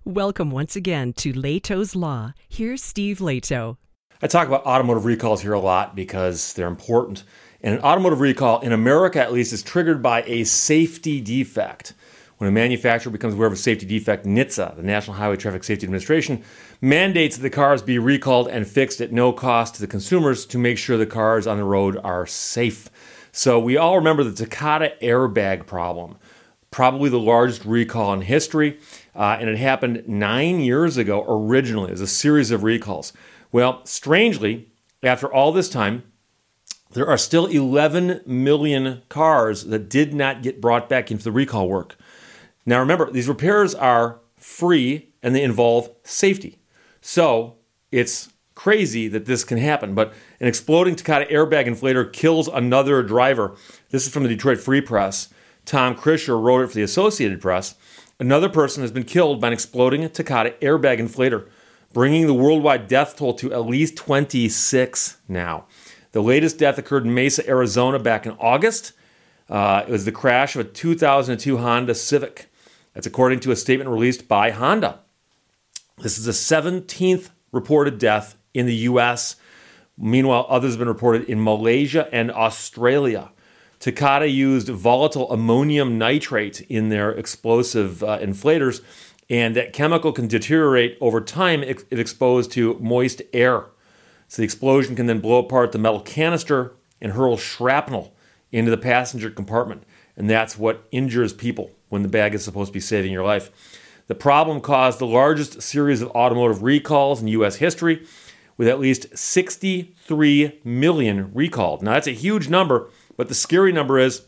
Welcome once again to Leto's Law. Here's Steve Leto. I talk about automotive recalls here a lot because they're important. And an automotive recall, in America at least, is triggered by a safety defect. When a manufacturer becomes aware of a safety defect, NHTSA, the National Highway Traffic Safety Administration, mandates that the cars be recalled and fixed at no cost to the consumers to make sure the cars on the road are safe. So we all remember the Takata airbag problem, probably the largest recall in history, and it happened 9 years ago originally as a series of recalls. Well, strangely, after all this time, there are still 11 million cars that did not get brought back into the recall work. Now remember, these repairs are free and they involve safety. So it's crazy that this can happen, but an exploding Takata airbag inflator kills another driver. This is from the Detroit Free Press. Tom Krischer wrote it for the Associated Press. Another person has been killed by an exploding Takata airbag inflator, bringing the worldwide death toll to at least 26 now. The latest death occurred in Mesa, Arizona back in August. It was the crash of a 2002 Honda Civic. That's according to a statement released by Honda. This is the 17th reported death in the U.S. Meanwhile, others have been reported in Malaysia and Australia. Takata used volatile ammonium nitrate in their explosive inflators, and that chemical can deteriorate over time if exposed to moist air. So the explosion can then blow apart the metal canister and hurl shrapnel into the passenger compartment, and that's what injures people when the bag is supposed to be saving your life. The problem caused the largest series of automotive recalls in U.S. history, with at least 63 million recalled. Now, that's a huge number, but the scary number is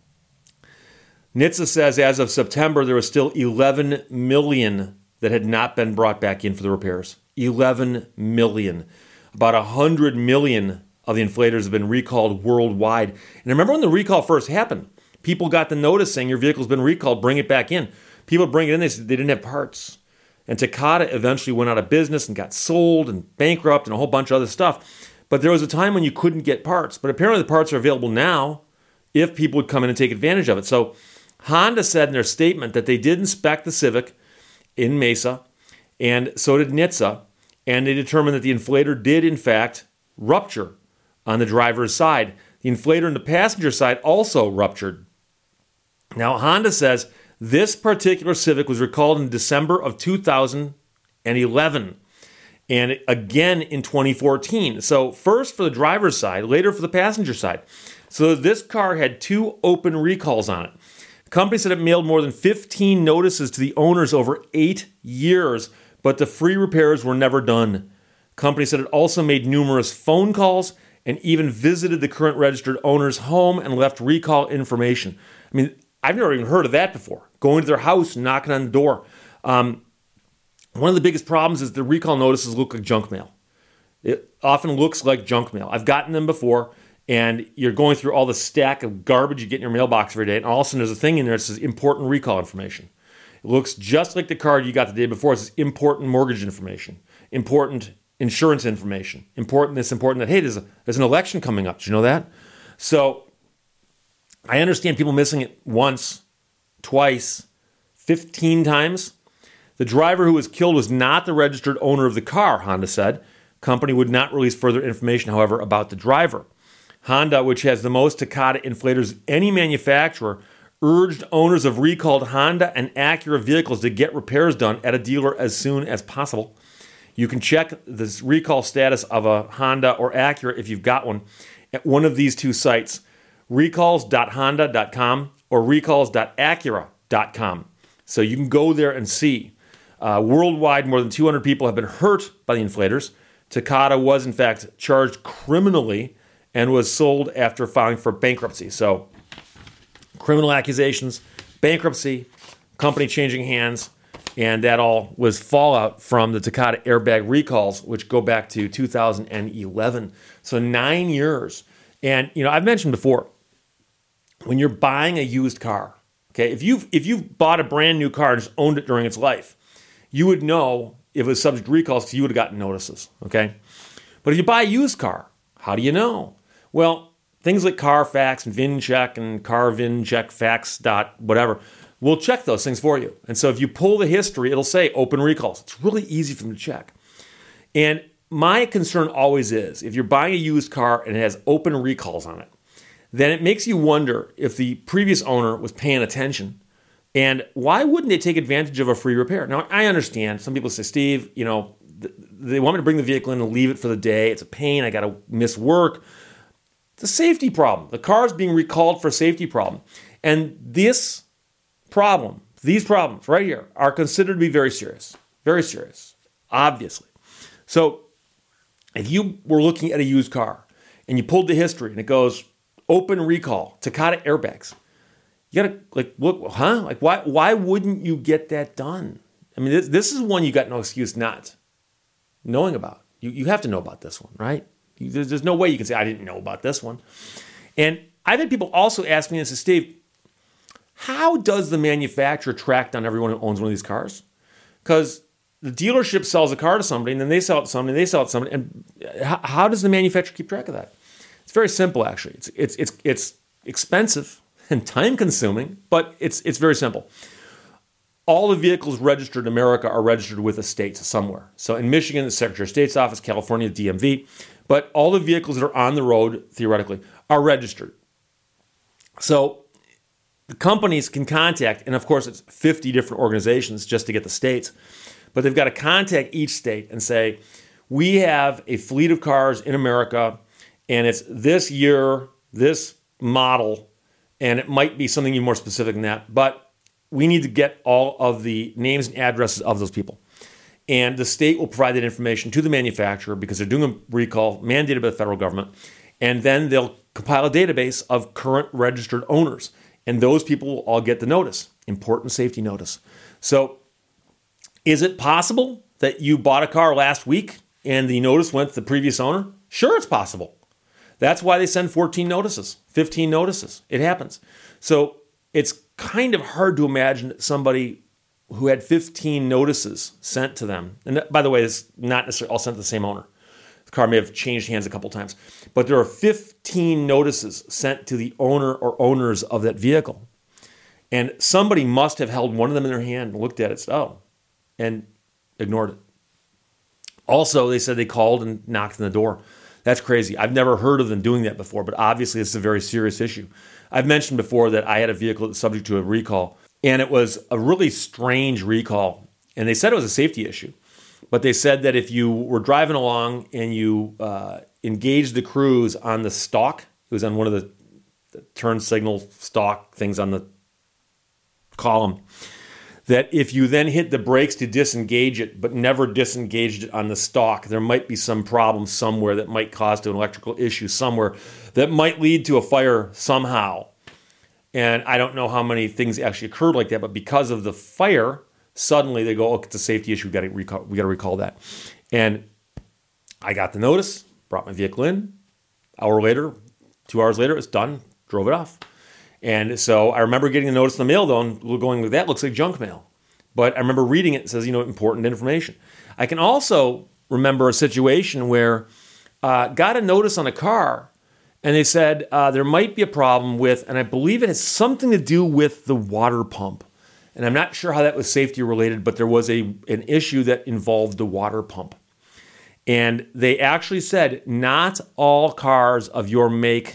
NHTSA says as of September, there was still 11 million that had not been brought back in for the repairs. 11 million. About 100 million of the inflators have been recalled worldwide. And remember when the recall first happened, people got the notice saying your vehicle's been recalled, bring it back in. People bring it in, they said they didn't have parts. And Takata eventually went out of business and got sold and bankrupt and a whole bunch of other stuff. But there was a time when you couldn't get parts. But apparently the parts are available now if people would come in and take advantage of it. So Honda said in their statement that they did inspect the Civic in Mesa, and so did NHTSA, and they determined that the inflator did, in fact, rupture on the driver's side. The inflator on the passenger side also ruptured. Now, Honda says this particular Civic was recalled in December of 2011. And again in 2014. So first for the driver's side, later for the passenger side. So this car had 2 open recalls on it. The company said it mailed more than 15 notices to the owners over 8 years, but the free repairs were never done. The company said it also made numerous phone calls and even visited the current registered owner's home and left recall information. I mean, I've never even heard of that before. Going to their house, knocking on the door. One of the biggest problems is the recall notices look like junk mail. It often looks like junk mail. I've gotten them before, and you're going through all the stack of garbage you get in your mailbox every day, and all of a sudden there's a thing in there that says important recall information. It looks just like the card you got the day before. It says important mortgage information, important insurance information, important this, important that. Hey, there's an election coming up. Did you know that? So I understand people missing it once, twice, 15 times. The driver who was killed was not the registered owner of the car, Honda said. Company would not release further information, however, about the driver. Honda, which has the most Takata inflators of any manufacturer, urged owners of recalled Honda and Acura vehicles to get repairs done at a dealer as soon as possible. You can check the recall status of a Honda or Acura if you've got one at one of these 2 sites, recalls.honda.com or recalls.acura.com. So you can go there and see. Worldwide, more than 200 people have been hurt by the inflators. Takata was, in fact, charged criminally and was sold after filing for bankruptcy. So, criminal accusations, bankruptcy, company changing hands, and that all was fallout from the Takata airbag recalls, which go back to 2011. So 9 years. And, I've mentioned before, when you're buying a used car, okay, if you've bought a brand new car and just owned it during its life, you would know if it was subject to recalls because you would have gotten notices, okay? But if you buy a used car, how do you know? Well, things like Carfax and VinCheck and CarVinCheck, Fax dot whatever will check those things for you. And so if you pull the history, it'll say open recalls. It's really easy for them to check. And my concern always is, if you're buying a used car and it has open recalls on it, then it makes you wonder if the previous owner was paying attention. And why wouldn't they take advantage of a free repair? Now, I understand. Some people say, Steve, they want me to bring the vehicle in and leave it for the day. It's a pain. I got to miss work. It's a safety problem. The car is being recalled for a safety problem. And these problems right here are considered to be very serious, obviously. So if you were looking at a used car and you pulled the history and it goes open recall, Takata airbags, you gotta look, why wouldn't you get that done? I mean, this is one you got no excuse not knowing about. You have to know about this one, right? There's no way you can say, I didn't know about this one. And I've had people also ask me and say, Steve, how does the manufacturer track down everyone who owns one of these cars? Because the dealership sells a car to somebody, and then they sell it to somebody, and they sell it to somebody. And how does the manufacturer keep track of that? It's very simple, actually. It's expensive and time-consuming, but it's very simple. All the vehicles registered in America are registered with a state somewhere. So in Michigan, the Secretary of State's office, California, the DMV. But all the vehicles that are on the road, theoretically, are registered. So the companies can contact, and of course it's 50 different organizations just to get the states, but they've got to contact each state and say, we have a fleet of cars in America, and it's this year, this model, and it might be something even more specific than that, but we need to get all of the names and addresses of those people. And the state will provide that information to the manufacturer because they're doing a recall mandated by the federal government. And then they'll compile a database of current registered owners. And those people will all get the notice, important safety notice. So is it possible that you bought a car last week and the notice went to the previous owner? Sure, it's possible. That's why they send 14 notices, 15 notices. It happens. So it's kind of hard to imagine somebody who had 15 notices sent to them. And by the way, it's not necessarily all sent to the same owner. The car may have changed hands a couple times. But there are 15 notices sent to the owner or owners of that vehicle. And somebody must have held one of them in their hand and looked at it and ignored it. Also, they said they called and knocked on the door. That's crazy. I've never heard of them doing that before, but obviously it's a very serious issue. I've mentioned before that I had a vehicle that's subject to a recall, and it was a really strange recall. And they said it was a safety issue, but they said that if you were driving along and you engaged the cruise on the stalk, it was on one of the turn signal stalk things on the column, that if you then hit the brakes to disengage it, but never disengaged it on the stalk, there might be some problem somewhere that might cause to an electrical issue somewhere that might lead to a fire somehow. And I don't know how many things actually occurred like that, but because of the fire, suddenly they go, oh, it's a safety issue, we got to recall that. And I got the notice, brought my vehicle in. Hour later, 2 hours later, it's done, drove it off. And so I remember getting the notice in the mail, though, and going, that looks like junk mail. But I remember reading it. It says, important information. I can also remember a situation where got a notice on a car, and they said there might be a problem with, and I believe it has something to do with the water pump. And I'm not sure how that was safety related, but there was an issue that involved the water pump. And they actually said not all cars of your make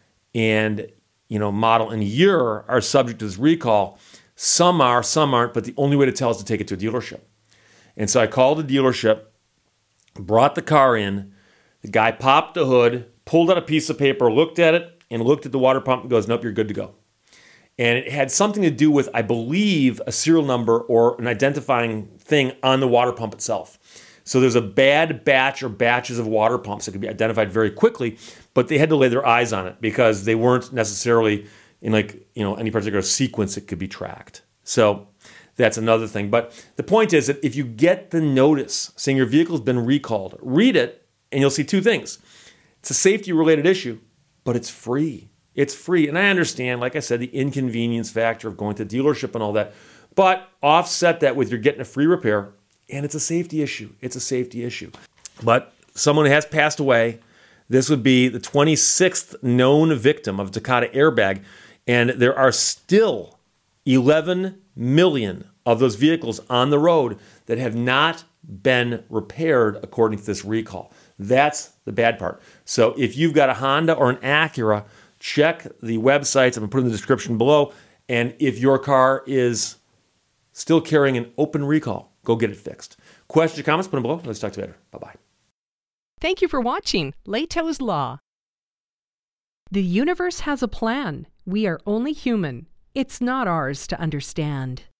and model and year are subject to this recall. Some are, some aren't, but the only way to tell is to take it to a dealership. And so I called the dealership, brought the car in, the guy popped the hood, pulled out a piece of paper, looked at it, and looked at the water pump and goes, nope, you're good to go. And it had something to do with, I believe, a serial number or an identifying thing on the water pump itself. So there's a bad batch or batches of water pumps that could be identified very quickly, but they had to lay their eyes on it because they weren't necessarily in any particular sequence that could be tracked. So that's another thing. But the point is that if you get the notice saying your vehicle's been recalled, read it and you'll see two things. It's a safety-related issue, but it's free. It's free. And I understand, like I said, the inconvenience factor of going to the dealership and all that, but offset that with you're getting a free repair. And it's a safety issue. It's a safety issue. But someone has passed away. This would be the 26th known victim of Takata airbag. And there are still 11 million of those vehicles on the road that have not been repaired according to this recall. That's the bad part. So if you've got a Honda or an Acura, check the websites. I'm going to put in the description below. And if your car is still carrying an open recall, go get it fixed. Questions or comments, put them below. Let's talk to you later. Bye-bye. Thank you for watching Lehto's Law. The universe has a plan. We are only human. It's not ours to understand.